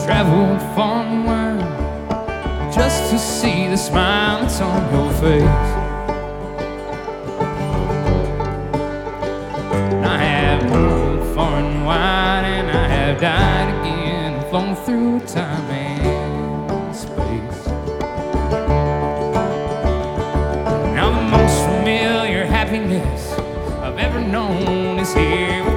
traveled far and wide just to see the smile that's on your face. I have moved far and wide, and I have died again and flown through time and space. Now the most familiar happiness I've ever known is here